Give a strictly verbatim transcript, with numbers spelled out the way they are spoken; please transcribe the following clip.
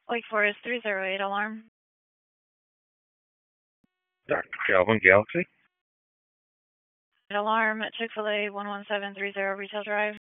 Wake Forest three zero eight alarm. Doctor Calvin Galaxy. Alarm, Chick-fil-A one one seven three zero Retail Drive.